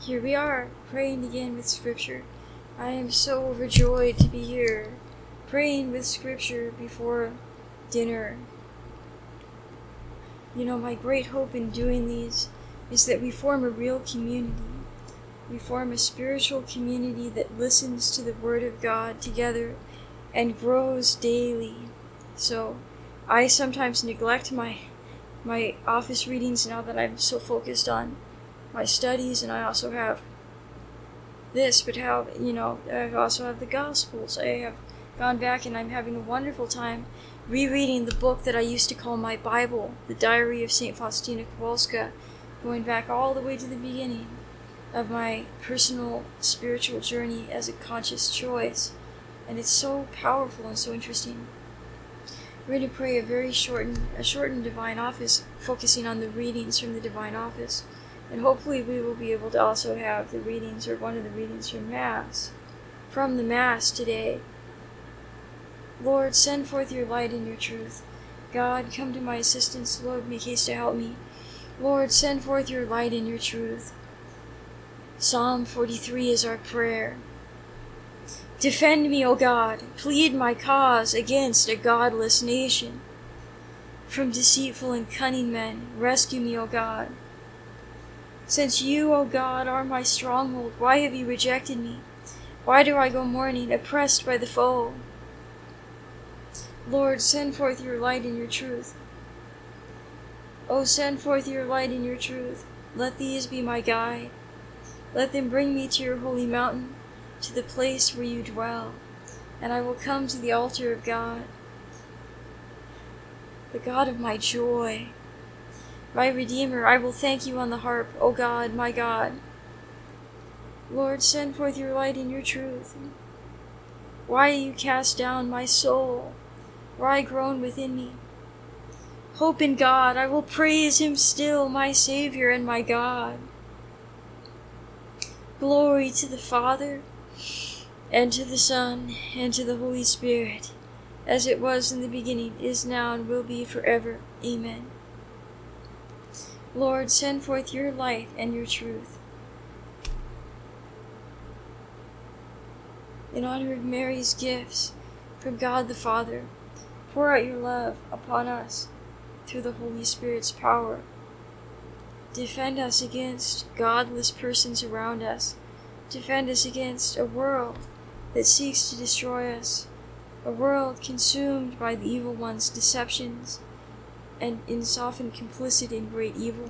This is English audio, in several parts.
Here we are, praying again with Scripture. I am so overjoyed to be here, praying with Scripture before dinner. You know, my great hope in doing these is that we form a real community. We form a spiritual community that listens to the Word of God together and grows daily. So, I sometimes neglect my office readings now that I'm so focused on my studies, and I also have this, but I also have the Gospels. I have gone back and I'm having a wonderful time rereading the book that I used to call my Bible, the Diary of St. Faustina Kowalska, going back all the way to the beginning of my personal spiritual journey as a conscious choice. And it's so powerful and so interesting. We're going to pray a shortened Divine Office, focusing on the readings from the Divine Office. And hopefully we will be able to also have the readings, or one of the readings from the Mass today. Lord, send forth your light and your truth. God, come to my assistance. Lord, make haste to help me. Lord, send forth your light and your truth. Psalm 43 is our prayer. Defend me, O God. Plead my cause against a godless nation. From deceitful and cunning men, rescue me, O God. Since you, O God, are my stronghold, why have you rejected me? Why do I go mourning, oppressed by the foe? Lord, send forth your light and your truth. O send forth your light and your truth. Let these be my guide. Let them bring me to your holy mountain, to the place where you dwell, and I will come to the altar of God, the God of my joy. My Redeemer, I will thank you on the harp, O God, my God. Lord, send forth your light and your truth. Why are you cast down, my soul? Why groan within me? Hope in God, I will praise him still, my Savior and my God. Glory to the Father, and to the Son, and to the Holy Spirit, as it was in the beginning, is now, and will be forever. Amen. Lord, send forth your light and your truth. In honor of Mary's gifts from God the Father, pour out your love upon us through the Holy Spirit's power. Defend us against godless persons around us. Defend us against a world that seeks to destroy us, a world consumed by the evil one's deceptions and is often complicit in great evil.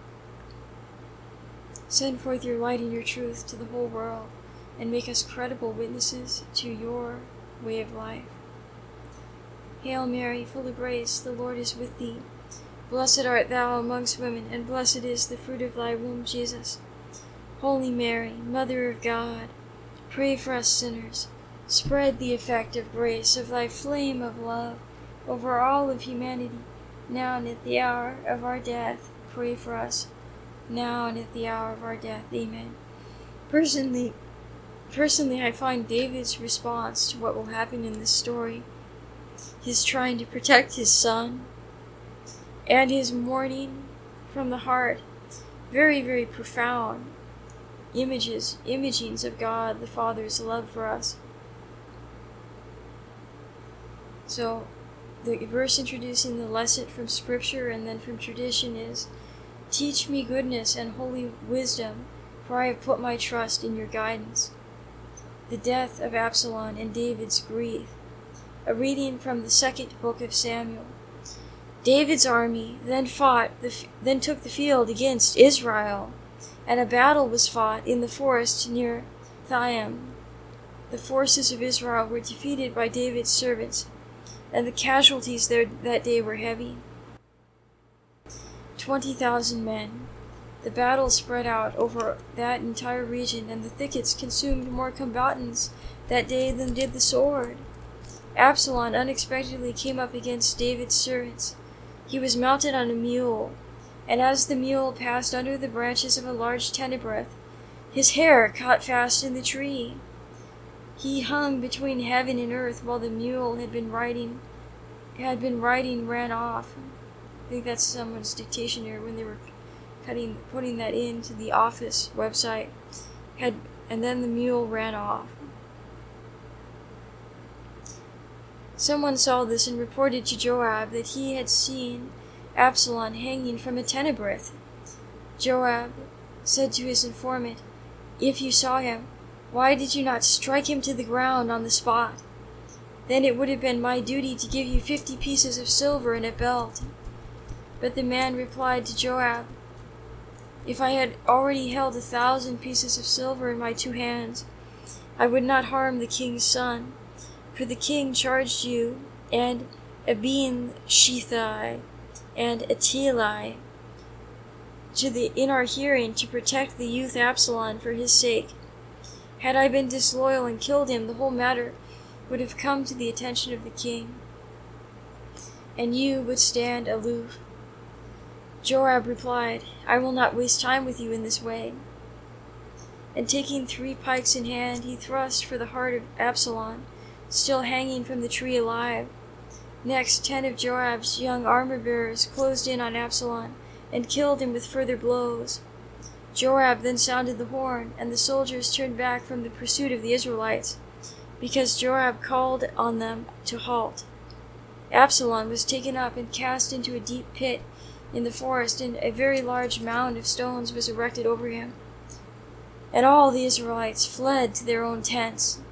Send forth your light and your truth to the whole world, and make us credible witnesses to your way of life. Hail Mary, full of grace, the Lord is with thee. Blessed art thou amongst women, and blessed is the fruit of thy womb, Jesus. Holy Mary, Mother of God, pray for us sinners. Spread the effect of grace of thy flame of love over all of humanity, now and at the hour of our death. Pray for us, now and at the hour of our death. Amen. Personally, I find David's response to what will happen in this story, his trying to protect his son, and his mourning from the heart, very, very profound imagings of God the Father's love for us. So, the verse introducing the lesson from Scripture and then from tradition is, teach me goodness and holy wisdom, for I have put my trust in your guidance. The death of Absalom and David's grief. A reading from the second book of Samuel. David's army then took the field against Israel, and a battle was fought in the forest near Thaim. The forces of Israel were defeated by David's servants, and the casualties there that day were heavy. 20,000 men. The battle spread out over that entire region, and the thickets consumed more combatants that day than did the sword. Absalom unexpectedly came up against David's servants. He was mounted on a mule, and as the mule passed under the branches of a large terebinth, his hair caught fast in the tree. He hung between heaven and earth while the mule had been riding ran off. I think that's someone's dictation here when they were putting that into the office website, and then the mule ran off. Someone saw this and reported to Joab that he had seen Absalom hanging from a tenebrith. Joab said to his informant, "If you saw him, why did you not strike him to the ground on the spot? Then it would have been my duty to give you 50 pieces of silver and a belt." But the man replied to Joab, "If I had already held 1,000 pieces of silver in my 2 hands, I would not harm the king's son. For the king charged you and Abin-Shethai and Attilai in our hearing to protect the youth Absalom for his sake. Had I been disloyal and killed him, the whole matter would have come to the attention of the king, and you would stand aloof." Joab replied, "I will not waste time with you in this way." And taking 3 pikes in hand, he thrust for the heart of Absalom, still hanging from the tree alive. Next, 10 of Joab's young armor-bearers closed in on Absalom and killed him with further blows. Joab then sounded the horn, and the soldiers turned back from the pursuit of the Israelites, because Joab called on them to halt. Absalom was taken up and cast into a deep pit in the forest, and a very large mound of stones was erected over him. And all the Israelites fled to their own tents.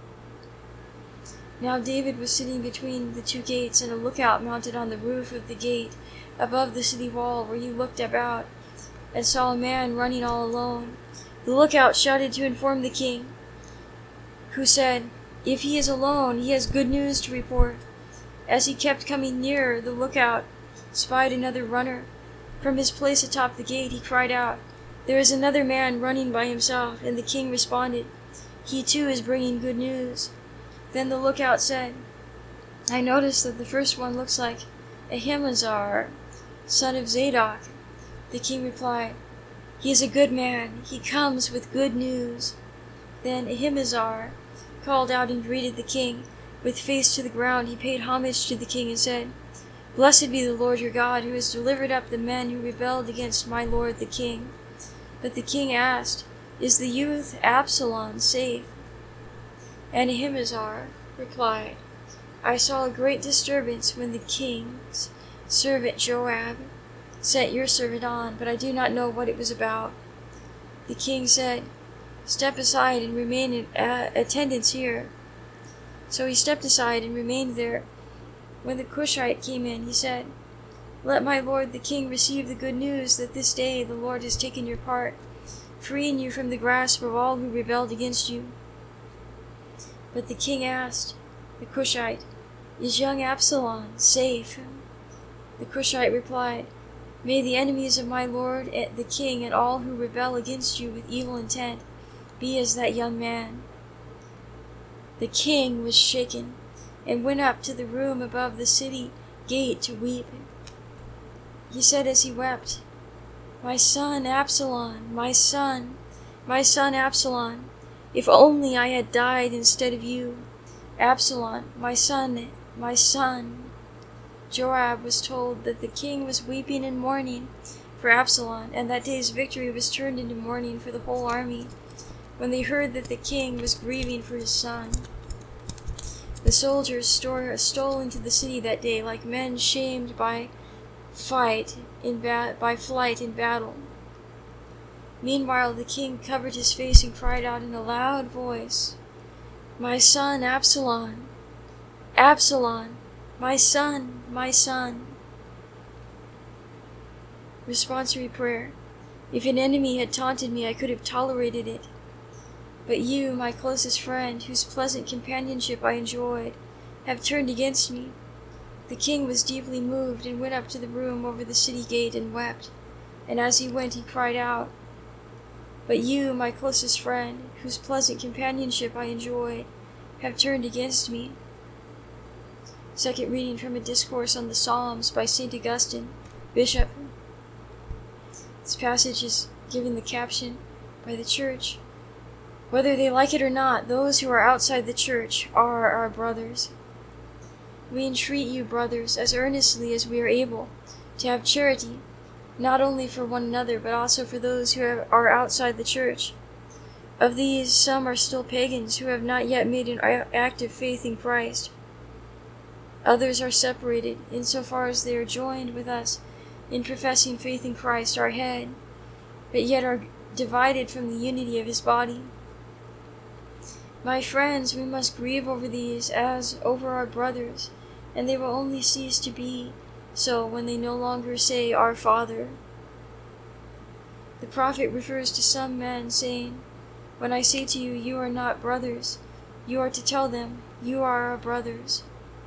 Now David was sitting between the 2 gates, and a lookout mounted on the roof of the gate above the city wall, where he looked about and saw a man running all alone. The lookout shouted to inform the king, who said, "If he is alone, he has good news to report." As he kept coming nearer, the lookout spied another runner. From his place atop the gate, he cried out, "There is another man running by himself," and the king responded, "He too is bringing good news." Then the lookout said, "I notice that the first one looks like Ahimaazar, son of Zadok." The king replied, "He is a good man. He comes with good news." Then Ahimaazar called out and greeted the king. With face to the ground, he paid homage to the king and said, "Blessed be the Lord your God, who has delivered up the men who rebelled against my lord the king." But the king asked, "Is the youth Absalom safe?" And Ahimaazar replied, "I saw a great disturbance when the king's servant Joab sent your servant on, but I do not know what it was about." The king said, "Step aside and remain in attendance here." So he stepped aside and remained there. When the Cushite came in, he said, "Let my lord the king receive the good news that this day the Lord has taken your part, freeing you from the grasp of all who rebelled against you." But the king asked the Cushite, "Is young Absalom safe?" The Cushite replied, "May the enemies of my lord the king and all who rebel against you with evil intent be as that young man." The king was shaken and went up to the room above the city gate to weep. He said as he wept, "My son Absalom, my son Absalom, if only I had died instead of you. Absalom, my son, my son." Joab was told that the king was weeping and mourning for Absalom, and that day's victory was turned into mourning for the whole army, when they heard that the king was grieving for his son. The soldiers stole into the city that day like men shamed by flight in battle. Meanwhile the king covered his face and cried out in a loud voice, "My son Absalom! Absalom! My son! My son!" Responsory prayer. If an enemy had taunted me, I could have tolerated it. But you, my closest friend, whose pleasant companionship I enjoyed, have turned against me. The king was deeply moved and went up to the room over the city gate and wept. And as he went, he cried out, "But you, my closest friend, whose pleasant companionship I enjoyed, have turned against me." Second reading from a discourse on the Psalms by St. Augustine, Bishop. This passage is given the caption by the Church. Whether they like it or not, those who are outside the Church are our brothers. We entreat you, brothers, as earnestly as we are able, to have charity, not only for one another, but also for those who are outside the church. Of these, some are still pagans who have not yet made an active faith in Christ. Others are separated insofar as they are joined with us in professing faith in Christ, our head, but yet are divided from the unity of his body. My friends, we must grieve over these as over our brothers, and they will only cease to be so when they no longer say, Our Father. The prophet refers to some men, saying, When I say to you, you are not brothers, you are to tell them, you are our brothers.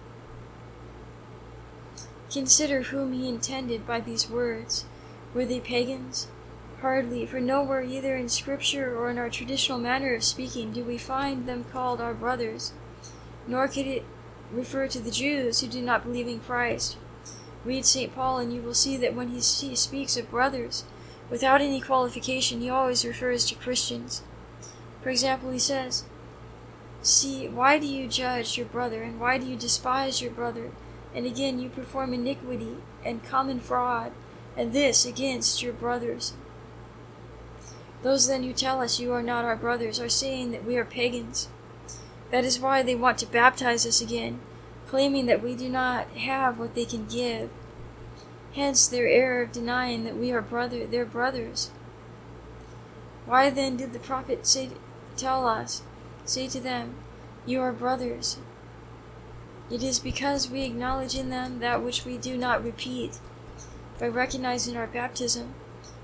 Consider whom he intended by these words. Were they pagans? Hardly, for nowhere either in Scripture or in our traditional manner of speaking do we find them called our brothers, nor could it refer to the Jews who do not believe in Christ. Read St. Paul and you will see that when he speaks of brothers, without any qualification, he always refers to Christians. For example, he says, See, why do you judge your brother, and why do you despise your brother? And again you perform iniquity and common fraud, and this against your brothers. Those then who tell us you are not our brothers are saying that we are pagans. That is why they want to baptize us again, claiming that we do not have what they can give. Hence their error of denying that we are their brothers. Why then did the prophet say to them, You are brothers? It is because we acknowledge in them that which we do not repeat. By not recognizing our baptism,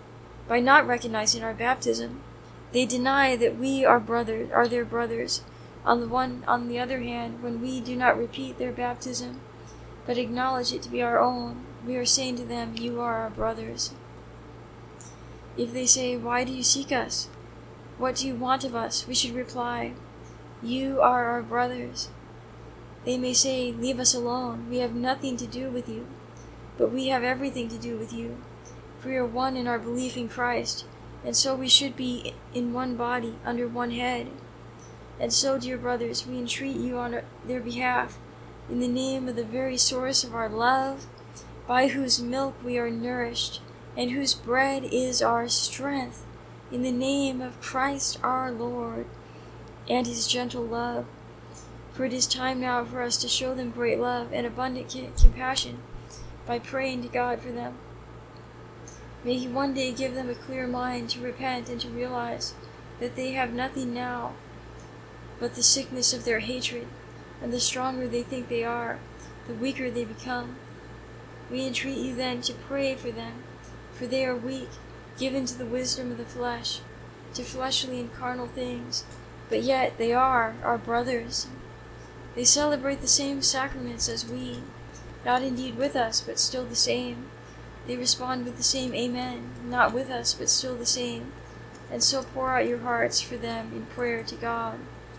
they deny that we are their brothers. On the other hand, when we do not repeat their baptism, but acknowledge it to be our own, we are saying to them, You are our brothers. If they say, Why do you seek us? What do you want of us? We should reply, You are our brothers. They may say, Leave us alone. We have nothing to do with you. But we have everything to do with you. For we are one in our belief in Christ, and so we should be in one body, under one head. And so, dear brothers, we entreat you on their behalf, in the name of the very source of our love, by whose milk we are nourished, and whose bread is our strength, in the name of Christ our Lord, and his gentle love. For it is time now for us to show them great love and abundant compassion by praying to God for them. May he one day give them a clear mind to repent and to realize that they have nothing now but the sickness of their hatred, and the stronger they think they are, the weaker they become. We entreat you then to pray for them, for they are weak, given to the wisdom of the flesh, to fleshly and carnal things, but yet they are our brothers. They celebrate the same sacraments as we, not indeed with us, but still the same. They respond with the same Amen, not with us, but still the same, and so pour out your hearts for them in prayer to God.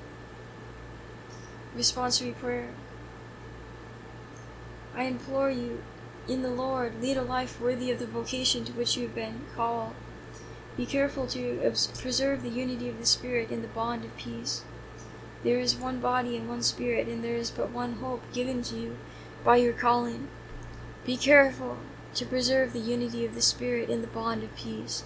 Responsory prayer. I implore you, in the Lord, lead a life worthy of the vocation to which you have been called. Be careful to preserve the unity of the Spirit in the bond of peace. There is one body and one Spirit, and there is but one hope given to you by your calling. Be careful to preserve the unity of the Spirit in the bond of peace.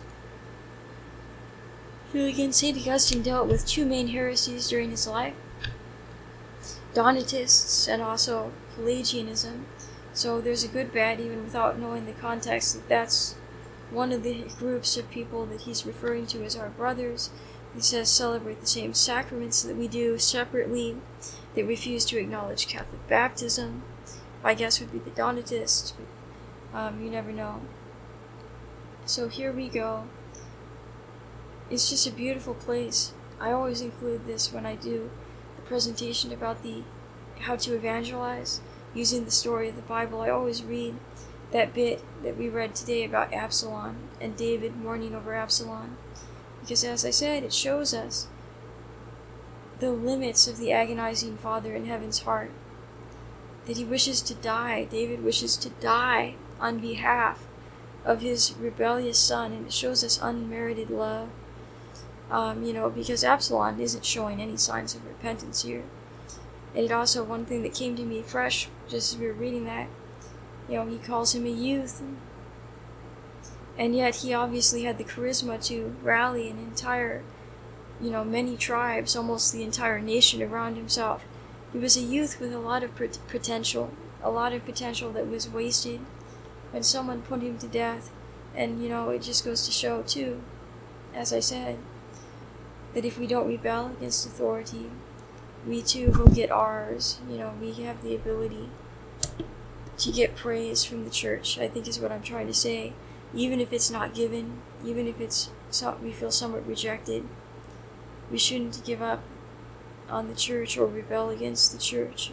Here again, St. Augustine dealt with two main heresies during his life, Donatists and also Pelagianism. So there's a good bad, even without knowing the context, that that's one of the groups of people that he's referring to as our brothers. He says celebrate the same sacraments that we do separately. They refuse to acknowledge Catholic baptism. I guess would be the Donatists, but you never know. So here we go. It's just a beautiful place. I always include this when I do the presentation about how to evangelize using the story of the Bible. I always read that bit that we read today about Absalom and David mourning over Absalom. Because as I said, it shows us the limits of the agonizing Father in heaven's heart. That he wishes to die. David wishes to die on behalf of his rebellious son, and it shows us unmerited love. Because Absalom isn't showing any signs of repentance here. And it also, one thing that came to me fresh, just as we were reading that, he calls him a youth. And yet he obviously had the charisma to rally an entire, many tribes, almost the entire nation around himself. He was a youth with a lot of potential that was wasted when someone put him to death. And, it just goes to show, too, as I said, that if we don't rebel against authority, we too will get ours. We have the ability to get praise from the church, I think is what I'm trying to say. Even if it's not given, even if we feel somewhat rejected, we shouldn't give up on the church or rebel against the church.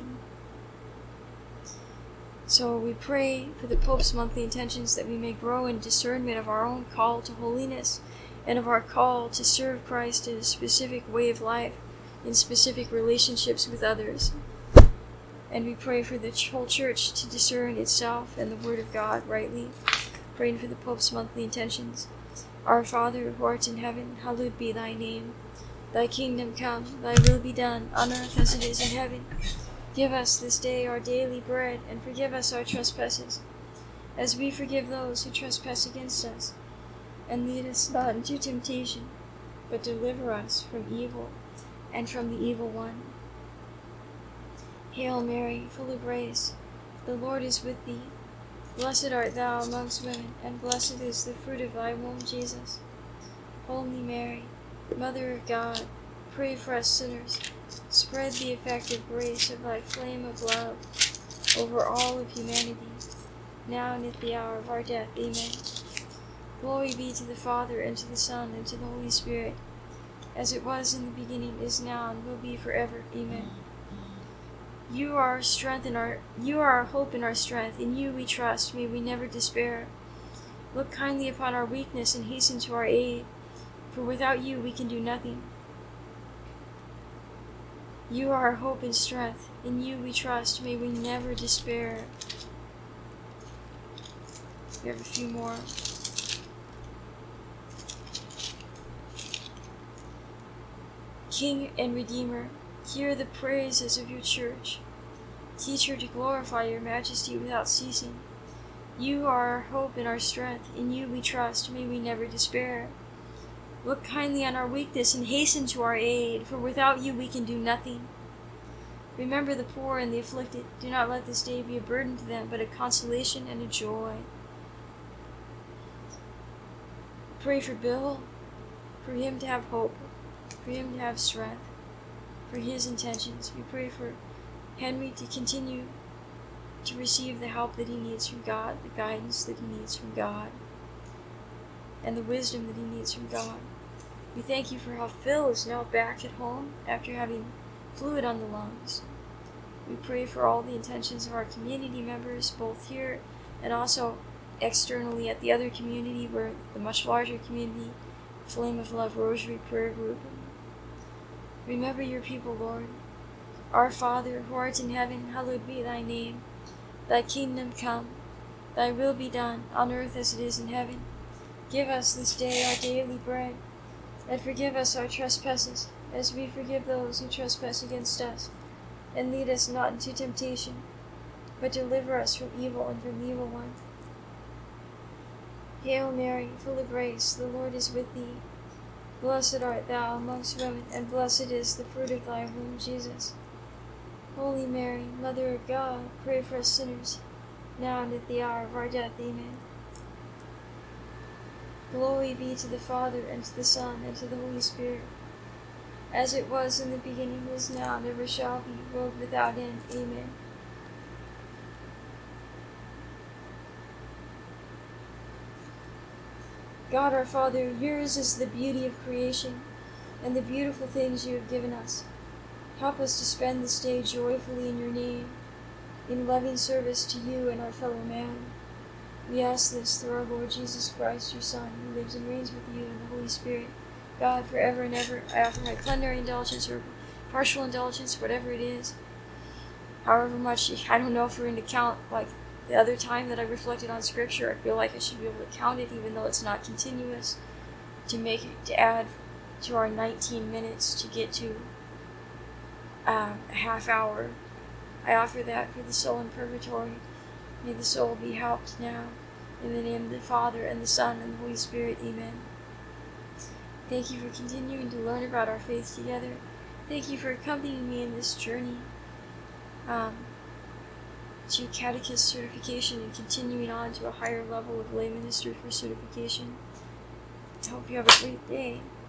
So we pray for the Pope's monthly intentions that we may grow in discernment of our own call to holiness and of our call to serve Christ in a specific way of life, in specific relationships with others. And we pray for the whole church to discern itself and the Word of God rightly. Praying for the Pope's monthly intentions. Our Father, who art in heaven, hallowed be thy name. Thy kingdom come, thy will be done, on earth as it is in heaven. Give us this day our daily bread, and forgive us our trespasses, as we forgive those who trespass against us. And lead us not into temptation, but deliver us from evil, and from the evil one. Hail Mary, full of grace, the Lord is with thee. Blessed art thou amongst women, and blessed is the fruit of thy womb, Jesus. Holy Mary, Mother of God, pray for us sinners. Spread the effective grace of thy flame of love over all of humanity, now and at the hour of our death. Amen. Glory be to the Father, and to the Son, and to the Holy Spirit, as it was in the beginning, is now, and will be forever. Amen. You are our strength you are our hope and our strength. In you we trust. May we never despair. Look kindly upon our weakness and hasten to our aid, for without you we can do nothing. You are our hope and strength. In you we trust. May we never despair. We have a few more. King and Redeemer, hear the praises of your church. Teach her to glorify your majesty without ceasing. You are our hope and our strength. In you we trust. May we never despair. Look kindly on our weakness and hasten to our aid, for without you we can do nothing. Remember the poor and the afflicted. Do not let this day be a burden to them, but a consolation and a joy. Pray for Bill, for him to have hope, for him to have strength, for his intentions. We pray for Henry to continue to receive the help that he needs from God, the guidance that he needs from God, and the wisdom that he needs from God. We thank you for how Phil is now back at home after having fluid on the lungs. We pray for all the intentions of our community members, both here and also externally at the other community, where the much larger community, Flame of Love Rosary Prayer Group. Remember your people, Lord. Our Father, who art in heaven, hallowed be thy name. Thy kingdom come, thy will be done, on earth as it is in heaven. Give us this day our daily bread, and forgive us our trespasses, as we forgive those who trespass against us. And lead us not into temptation, but deliver us from evil and from the evil one. Hail Mary, full of grace, the Lord is with thee. Blessed art thou amongst women, and blessed is the fruit of thy womb, Jesus. Holy Mary, Mother of God, pray for us sinners, now and at the hour of our death. Amen. Glory be to the Father, and to the Son, and to the Holy Spirit, as it was in the beginning, is now, and ever shall be, world without end. Amen. God our Father, yours is the beauty of creation, and the beautiful things you have given us. Help us to spend this day joyfully in your name, in loving service to you and our fellow man. We ask this through our Lord Jesus Christ, your Son, who lives and reigns with you in the Holy Spirit, God, forever and ever. I offer my plenary indulgence or partial indulgence, whatever it is. However much, I don't know if we're going to count, like the other time that I reflected on Scripture, I feel like I should be able to count it, even though it's not continuous, to add to our 19 minutes to get to a half hour. I offer that for the soul in purgatory. May the soul be helped now In the name of the Father, and the Son, and the Holy Spirit. Amen. Thank you for continuing to learn about our faith together. Thank you for accompanying me in this journey to catechist certification and continuing on to a higher level of lay minister for certification. I hope you have a great day.